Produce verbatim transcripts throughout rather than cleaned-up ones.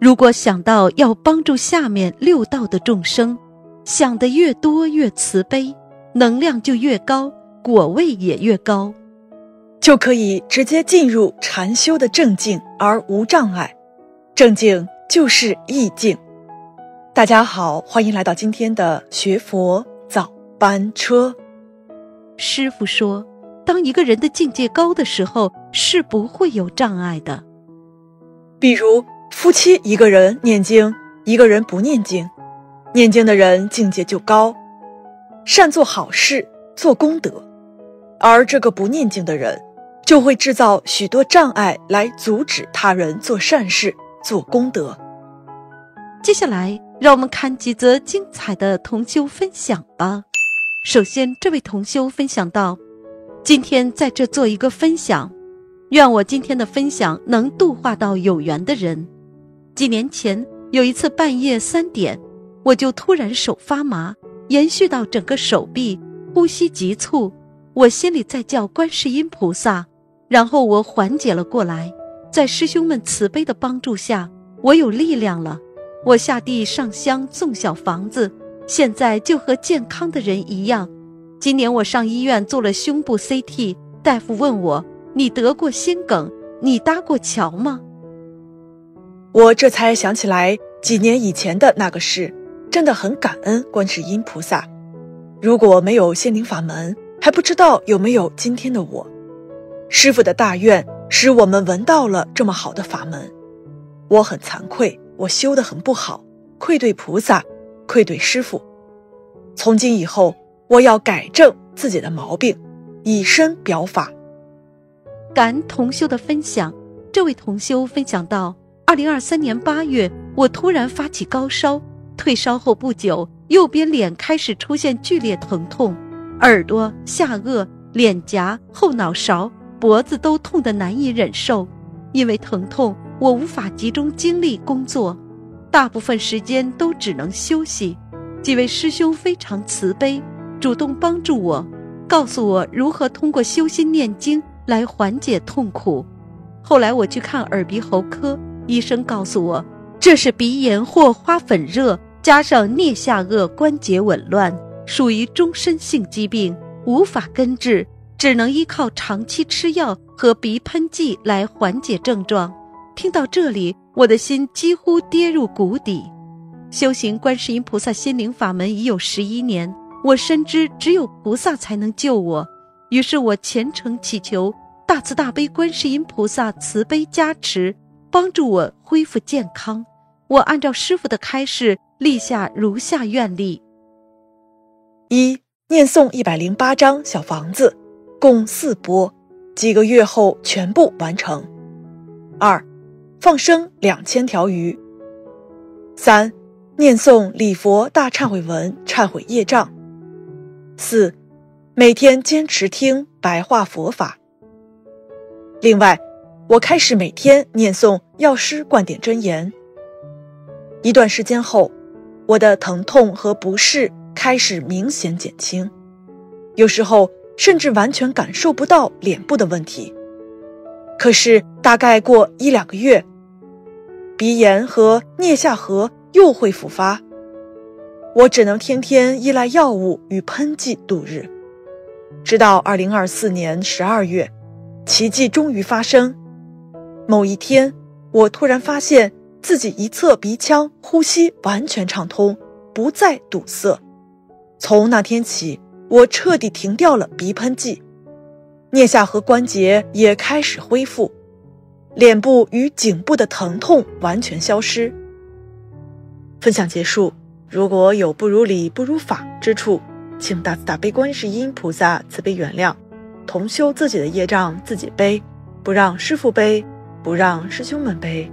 如果想到要帮助下面六道的众生，想得越多越慈悲，能量就越高，果位也越高， 就可以直接进入禅修的正境而无障碍。正境就是意境。大家好，欢迎来到今天的学佛早班车。 师父说，当一个人的境界高的时候，是不会有障碍的。 比如夫妻一个人念经，一个人不念经，念经的人境界就高，善做好事，做功德，而这个不念经的人就会制造许多障碍来阻止他人做善事，做功德。 接下来让我们看几则精彩的同修分享吧。首先，这位同修分享到，今天在这做一个分享，愿我今天的分享能度化到有缘的人。几年前有一次半夜三点，我就突然手发麻，延续到整个手臂，呼吸急促，我心里在叫观世音菩萨，然后我缓解了过来。在师兄们慈悲的帮助下，我有力量了。我下地上香送小房子，现在就和健康的人一样。今年我上医院做了胸部 C T， 大夫问我，你得过心梗，你搭过桥吗？ 我这才想起来几年以前的那个事，真的很感恩观世音菩萨。如果没有心灵法门，还不知道有没有今天的我。师父的大愿使我们闻到了这么好的法门。我很惭愧，我修得很不好，愧对菩萨，愧对师父。从今以后，我要改正自己的毛病，以身表法。 感恩同修的分享。这位同修分享到，二零二三年八月，我突然发起高烧，退烧后不久，右边脸开始出现剧烈疼痛，耳朵、下颚、脸颊、后脑勺、脖子都痛得难以忍受。因为疼痛，我无法集中精力工作，大部分时间都只能休息。几位师兄非常慈悲，主动帮助我，告诉我如何通过修心念经来缓解痛苦。后来我去看耳鼻喉科，医生告诉我，这是鼻炎或花粉热，加上颞下颚关节紊乱，属于终身性疾病，无法根治，只能依靠长期吃药和鼻喷剂来缓解症状。听到这里，我的心几乎跌入谷底。修行观世音菩萨心灵法门已有十一年，我深知只有菩萨才能救我，于是我虔诚祈求大慈大悲观世音菩萨慈悲加持，帮助我恢复健康。我按照师父的开示立下如下愿力： 一、念诵一百零八张小房子，共四波，几个月后全部完成。二、放生两千条鱼。三、念诵礼佛大忏悔文，忏悔业障。四、每天坚持听白话佛法。另外，我开始每天念诵药师灌顶真言。一段时间后，我的疼痛和不适开始明显减轻，有时候甚至完全感受不到脸部的问题。可是大概过一两个月，鼻炎和颞下颌又会复发，我只能天天依赖药物与喷剂度日。直到二零二四年十二月，奇迹终于发生。某一天，我突然发现自己一侧鼻腔呼吸完全畅通，不再堵塞。从那天起，我彻底停掉了鼻喷剂，颞下颌关节也开始恢复，脸部与颈部的疼痛完全消失。分享结束，如果有不如理不如法之处，请大慈大悲观世音菩萨慈悲原谅，同修自己的业障自己背，不让师父背，不让师兄们背。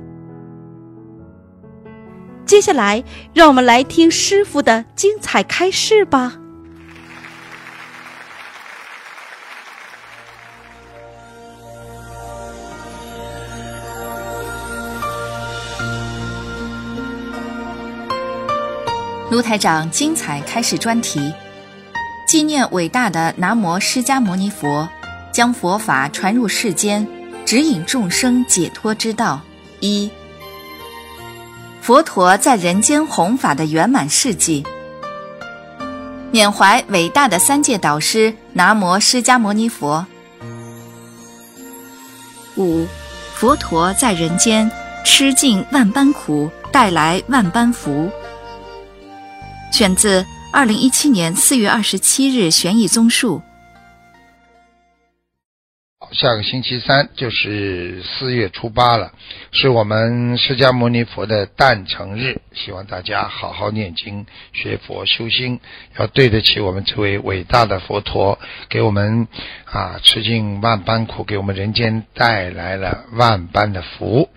接下来让我们来听师父的精彩开示吧。 卢台长精彩开示专题，纪念伟大的南无释迦牟尼佛，将佛法传入世间，指引众生解脱之道。一、 佛陀在人间弘法的圆满事迹，缅怀伟大的三界导师南无释迦牟尼佛。五，佛陀在人间吃尽万般苦，带来万般福。选自二零一七年四月二十七日悬疑综述。 下个星期三就是四月初八了，是我们释迦牟尼佛的诞辰日，希望大家好好念经学佛修心，要对得起我们这位伟大的佛陀，给我们啊吃尽万般苦，给我们人间带来了万般的福。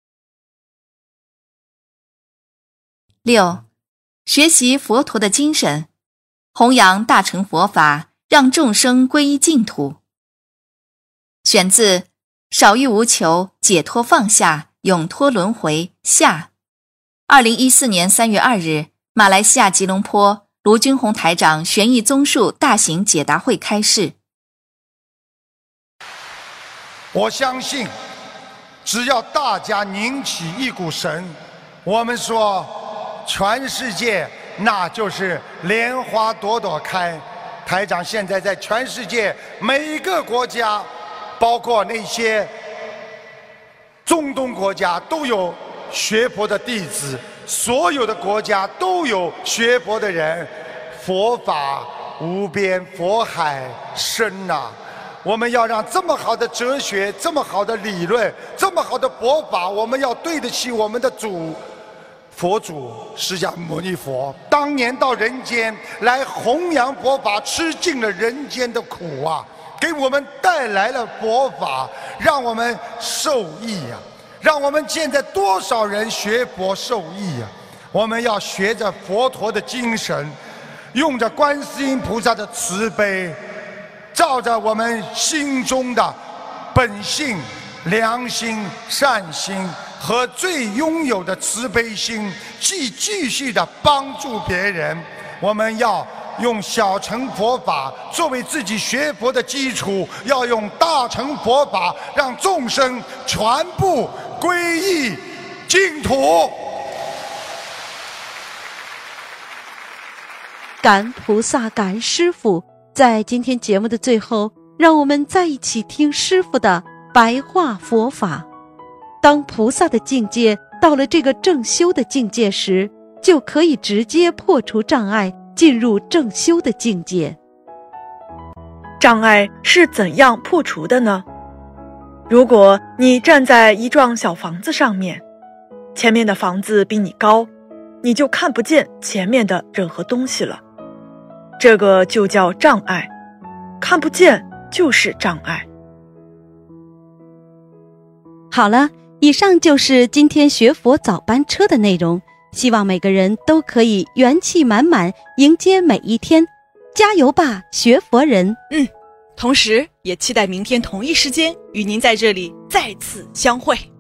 六，学习佛陀的精神，弘扬大乘佛法，让众生皈依净土。选自《少欲无求，解脱放下，永脱轮回》下，二零一四年三月二日，马来西亚吉隆坡卢军宏台长悬疑综述大型解答会开示。 我相信，只要大家拧起一股绳，我们说全世界那就是莲花朵朵开。台长现在在全世界每一个国家，包括那些中东国家都有学佛的弟子，所有的国家都有学佛的人。佛法无边，佛海深呐、啊！我们要让这么好的哲学，这么好的理论，这么好的佛法，我们要对得起我们的主佛祖释迦牟尼佛。当年到人间来弘扬佛法，吃尽了人间的苦啊，给我们带来了佛法，让我们受益呀、啊！让我们现在多少人学佛受益呀、啊！我们要学着佛陀的精神，用着观世音菩萨的慈悲，照着我们心中的本性、良心、善心和最拥有的慈悲心，继继续的帮助别人。我们要用小乘佛法作为自己学佛的基础，要用大乘佛法让众生全部皈依净土。 感恩菩萨，感恩师父。在今天节目的最后，让我们再一起听师父的白话佛法。当菩萨的境界到了这个正修的境界时，就可以直接破除障碍，进入正修的境界。 障碍是怎样破除的呢？如果你站在一幢小房子上面，前面的房子比你高，你就看不见前面的任何东西了。这个就叫障碍，看不见就是障碍。 好了，以上就是今天学佛早班车的内容，希望每个人都可以元气满满迎接每一天，加油吧，学佛人！ 嗯，同时也期待明天同一时间与您在这里再次相会。